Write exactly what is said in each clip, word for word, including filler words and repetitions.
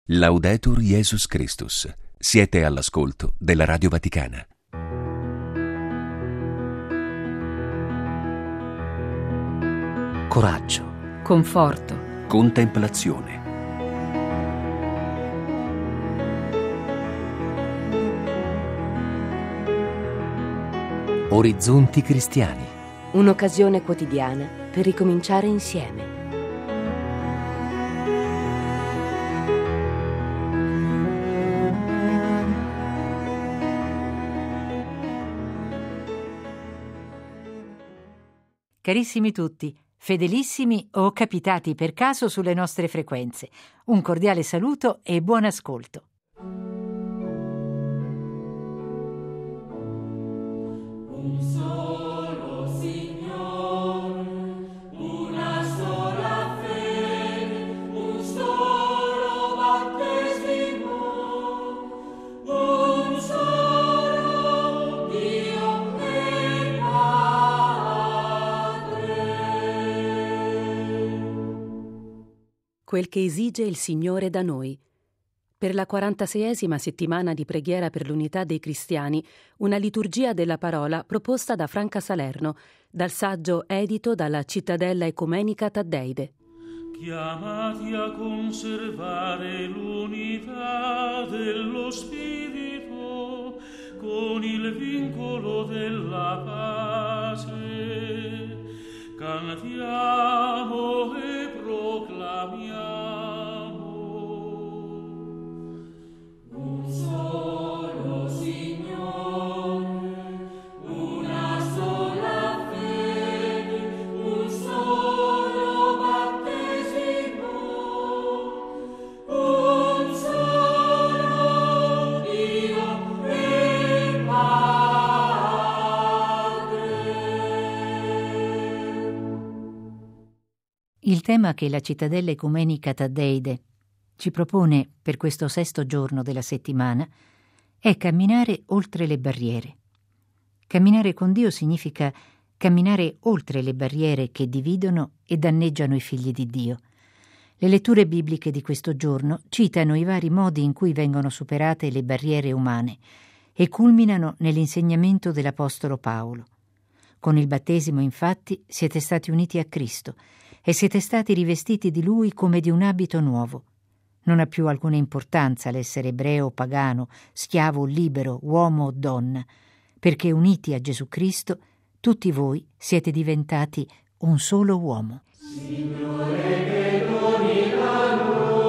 Laudetur Jesus Christus. Siete all'ascolto della Radio Vaticana. Coraggio, conforto, Contemplazione. orizzonti cristiani. Un'occasione quotidiana per ricominciare insieme. Carissimi tutti, fedelissimi o capitati per caso sulle nostre frequenze, un cordiale saluto e buon ascolto. Un solo Signore, una sola fede, un solo battesimo, un solo Dio e Padre. Quel che esige il Signore da noi. Per la quarantaseiesima settimana di preghiera per l'unità dei cristiani, una liturgia della parola proposta da Franca Salerno, dal saggio edito dalla Cittadella Ecumenica Taddeide. Chiamati a conservare l'unità dello Spirito con il vincolo della pace, cantiamo e proclamiamo. Un solo Signore, una sola fede, un solo battesimo, un solo Dio e Padre. Il tema che la Cittadella Ecumenica Taddeide ci propone per questo sesto giorno della settimana è camminare oltre le barriere. Camminare con Dio significa camminare oltre le barriere che dividono e danneggiano i figli di Dio. Le letture bibliche di questo giorno citano i vari modi in cui vengono superate le barriere umane e culminano nell'insegnamento dell'Apostolo Paolo. Con il battesimo, infatti, siete stati uniti a Cristo e siete stati rivestiti di Lui come di un abito nuovo. Non ha più alcuna importanza l'essere ebreo o pagano, schiavo o libero, uomo o donna, perché uniti a Gesù Cristo, tutti voi siete diventati un solo uomo. Signore che doni la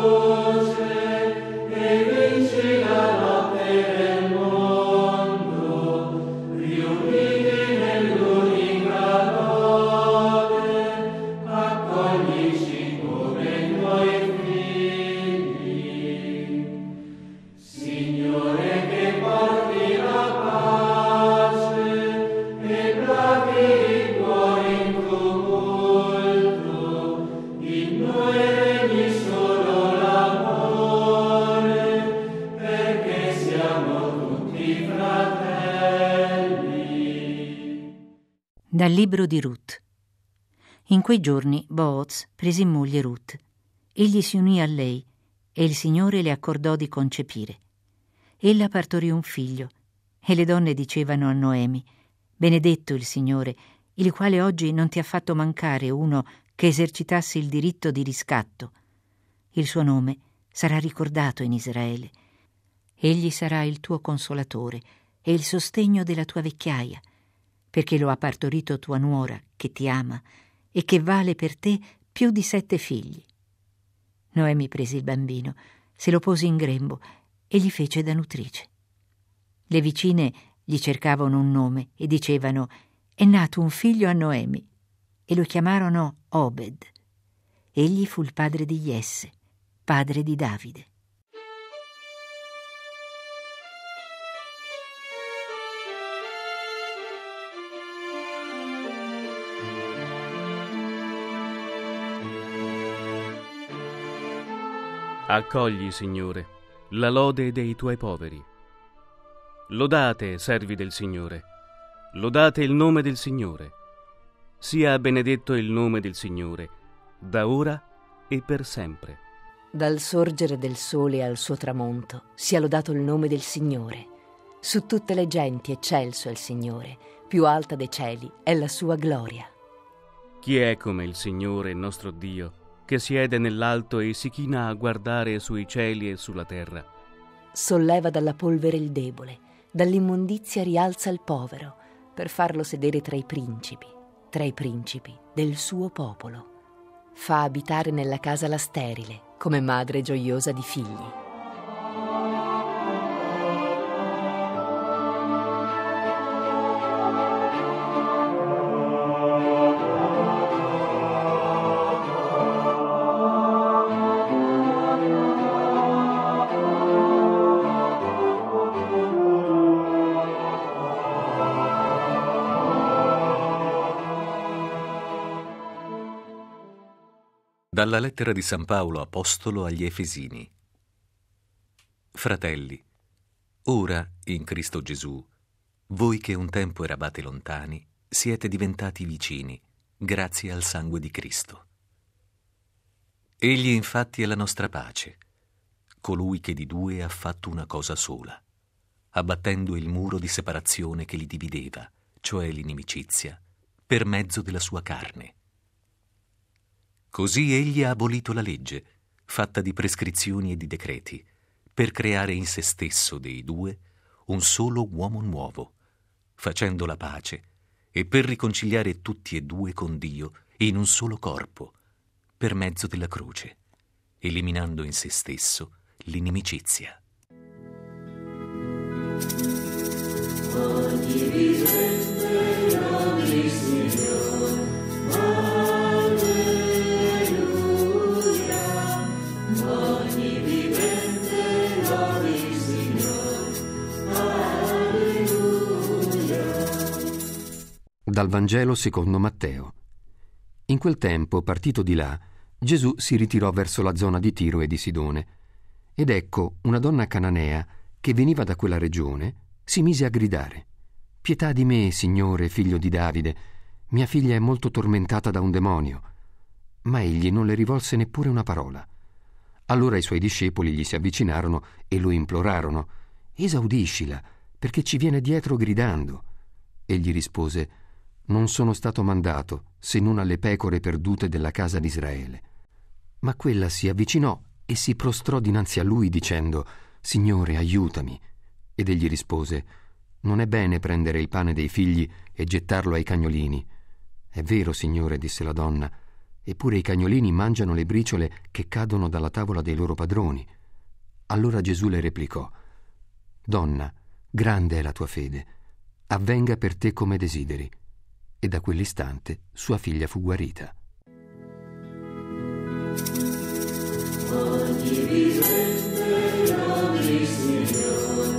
luce e vinci la notte del mondo, riuniti nell'unica lode, accoglici come tuoi figli. Signore che porti la pace e bravi i cuori in tumulto, in noi regni solo l'amore, perché siamo tutti fratelli. Dal libro di Ruth. In quei giorni Booz prese in moglie Ruth. Egli si unì a lei e il Signore le accordò di concepire. Ella partorì un figlio e le donne dicevano a Noemi: benedetto il Signore, il quale oggi non ti ha fatto mancare uno che esercitasse il diritto di riscatto. Il suo nome sarà ricordato in Israele. Egli sarà il tuo consolatore e il sostegno della tua vecchiaia, perché lo ha partorito tua nuora, che ti ama e che vale per te più di sette figli. Noemi prese il bambino, se lo pose in grembo e gli fece da nutrice. Le vicine gli cercavano un nome e dicevano: è nato un figlio a Noemi, e lo chiamarono Obed. Egli fu il padre di Jesse, padre di Davide. Accogli, Signore, la lode dei tuoi poveri. Lodate, servi del Signore, lodate il nome del Signore. Sia benedetto il nome del Signore, da ora e per sempre. Dal sorgere del sole al suo tramonto sia lodato il nome del Signore. Su tutte le genti eccelso è il Signore, più alta dei cieli è la sua gloria. Chi è come il Signore, nostro Dio, che siede nell'alto e si china a guardare sui cieli e sulla terra? Solleva dalla polvere il debole, dall'immondizia rialza il povero, per farlo sedere tra i principi, tra i principi del suo popolo. Fa abitare nella casa la sterile, come madre gioiosa di figli. Dalla lettera di San Paolo Apostolo agli Efesini. Fratelli, ora in Cristo Gesù, voi che un tempo eravate lontani, siete diventati vicini, grazie al sangue di Cristo. Egli infatti è la nostra pace, colui che di due ha fatto una cosa sola, abbattendo il muro di separazione che li divideva, cioè l'inimicizia, per mezzo della sua carne. Così egli ha abolito la legge, fatta di prescrizioni e di decreti, per creare in se stesso dei due un solo uomo nuovo, facendo la pace e per riconciliare tutti e due con Dio in un solo corpo, per mezzo della croce, eliminando in se stesso l'inimicizia. Dal Vangelo secondo Matteo. In quel tempo, partito di là, Gesù si ritirò verso la zona di Tiro e di Sidone. Ed ecco, una donna cananea, che veniva da quella regione, si mise a gridare: «Pietà di me, Signore, figlio di Davide, mia figlia è molto tormentata da un demonio». Ma egli non le rivolse neppure una parola. Allora i suoi discepoli gli si avvicinarono e lo implorarono: «Esaudiscila, perché ci viene dietro gridando». Egli rispose: «Non sono stato mandato se non alle pecore perdute della casa di Israele». Ma quella si avvicinò e si prostrò dinanzi a lui dicendo: «Signore, aiutami». Ed egli rispose: «Non è bene prendere il pane dei figli e gettarlo ai cagnolini». «È vero, Signore», disse la donna, «eppure i cagnolini mangiano le briciole che cadono dalla tavola dei loro padroni». Allora Gesù le replicò: «Donna, grande è la tua fede, avvenga per te come desideri». E da quell'istante sua figlia fu guarita. Ogni vivente lodi Signor,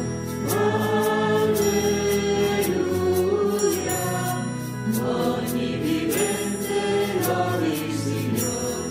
alleluia. Ogni vivente lodi Signor,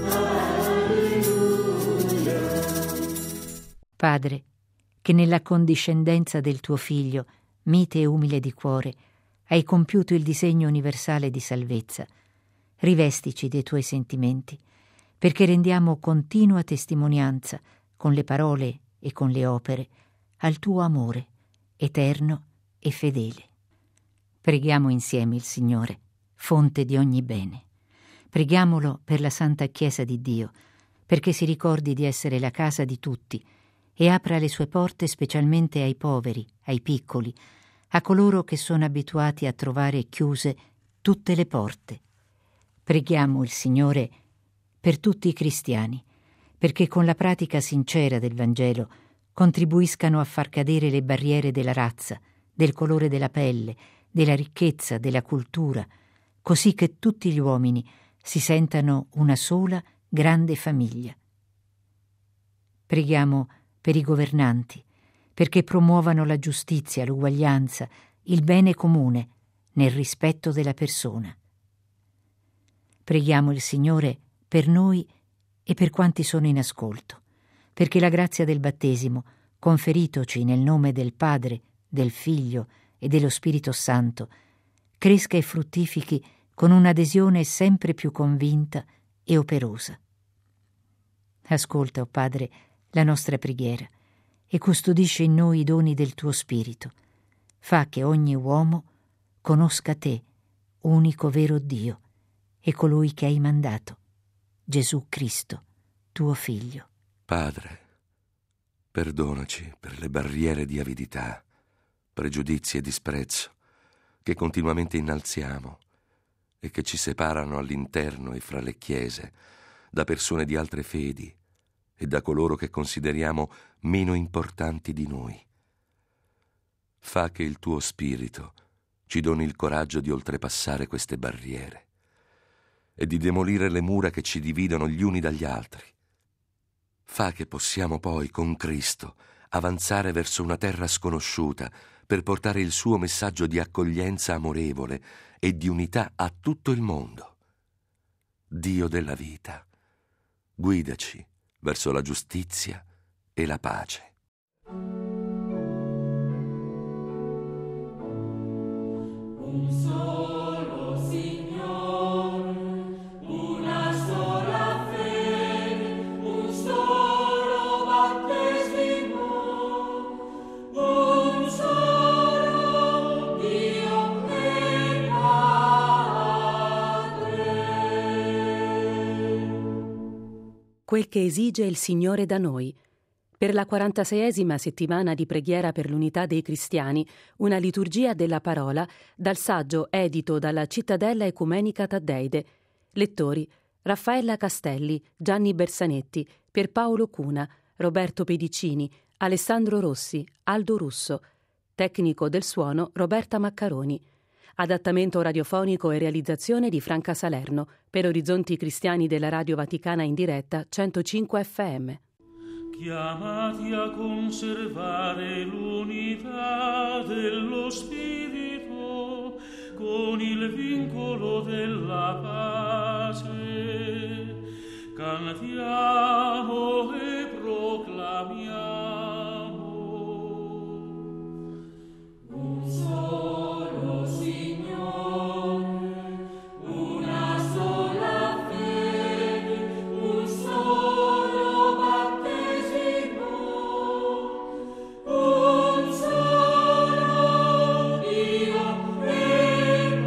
alleluia. Padre, che nella condiscendenza del tuo Figlio, mite e umile di cuore, hai compiuto il disegno universale di salvezza, rivestici dei tuoi sentimenti, perché rendiamo continua testimonianza, con le parole e con le opere, al tuo amore, eterno e fedele. Preghiamo insieme il Signore, fonte di ogni bene. Preghiamolo per la Santa Chiesa di Dio, perché si ricordi di essere la casa di tutti e apra le sue porte specialmente ai poveri, ai piccoli, a coloro che sono abituati a trovare chiuse tutte le porte. Preghiamo il Signore per tutti i cristiani, perché con la pratica sincera del Vangelo contribuiscano a far cadere le barriere della razza, del colore della pelle, della ricchezza, della cultura, così che tutti gli uomini si sentano una sola grande famiglia. Preghiamo per i governanti, perché promuovano la giustizia, l'uguaglianza, il bene comune, nel rispetto della persona. Preghiamo il Signore per noi e per quanti sono in ascolto, perché la grazia del battesimo, conferitoci nel nome del Padre, del Figlio e dello Spirito Santo, cresca e fruttifichi con un'adesione sempre più convinta e operosa. Ascolta, o oh Padre, la nostra preghiera e custodisce in noi i doni del tuo Spirito. Fa che ogni uomo conosca te, unico vero Dio, e colui che hai mandato, Gesù Cristo, tuo Figlio. Padre, perdonaci per le barriere di avidità, pregiudizi e disprezzo che continuamente innalziamo e che ci separano all'interno e fra le chiese da persone di altre fedi e da coloro che consideriamo meno importanti di noi. Fa che il tuo Spirito ci doni il coraggio di oltrepassare queste barriere e di demolire le mura che ci dividono gli uni dagli altri. Fa che possiamo poi, con Cristo, avanzare verso una terra sconosciuta per portare il suo messaggio di accoglienza amorevole e di unità a tutto il mondo. Dio della vita, guidaci verso la giustizia e la pace. Un solo Signore, una sola fede, un solo battesimo, un solo Dio e Padre. Quel che esige il Signore da noi. Per la quarantaseiesima settimana di preghiera per l'unità dei cristiani, una liturgia della parola dal saggio edito dalla Cittadella Ecumenica Taddeide. Lettori: Raffaella Castelli, Gianni Bersanetti, Pierpaolo Cuna, Roberto Pedicini, Alessandro Rossi, Aldo Russo. Tecnico del suono Roberta Maccaroni. Adattamento radiofonico e realizzazione di Franca Salerno per Orizzonti Cristiani della Radio Vaticana in diretta centocinque effe emme. Chiamati a conservare l'unità dello Spirito con il vincolo della pace, cantiamo e proclamiamo un solo Signore, una sola fede, un solo battesimo, un solo Dio e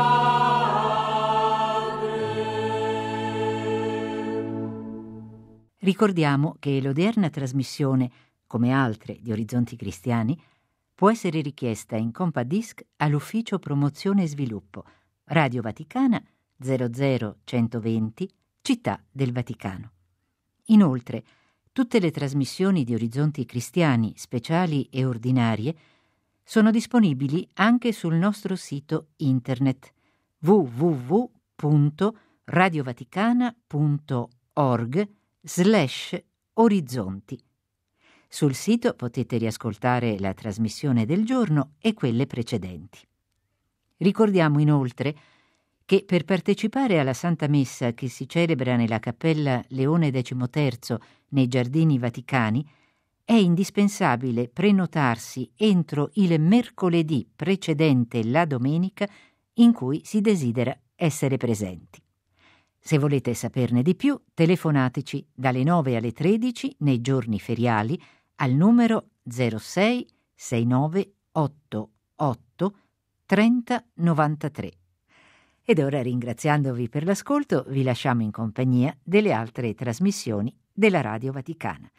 Padre. Ricordiamo che l'odierna trasmissione, come altre di Orizzonti Cristiani, può essere richiesta in compadisc all'Ufficio Promozione e Sviluppo, Radio Vaticana zero zero centoventi, Città del Vaticano. Inoltre, tutte le trasmissioni di Orizzonti Cristiani, speciali e ordinarie, sono disponibili anche sul nostro sito internet w w w punto radiovaticana punto org slash orizzonti. Sul sito potete riascoltare la trasmissione del giorno e quelle precedenti. Ricordiamo inoltre che per partecipare alla Santa Messa che si celebra nella Cappella Leone decimoterzo nei Giardini Vaticani è indispensabile prenotarsi entro il mercoledì precedente la domenica in cui si desidera essere presenti. Se volete saperne di più, telefonateci dalle nove alle tredici nei giorni feriali al numero zero sei sei nove otto otto trenta novantatré. Ed ora, ringraziandovi per l'ascolto, vi lasciamo in compagnia delle altre trasmissioni della Radio Vaticana.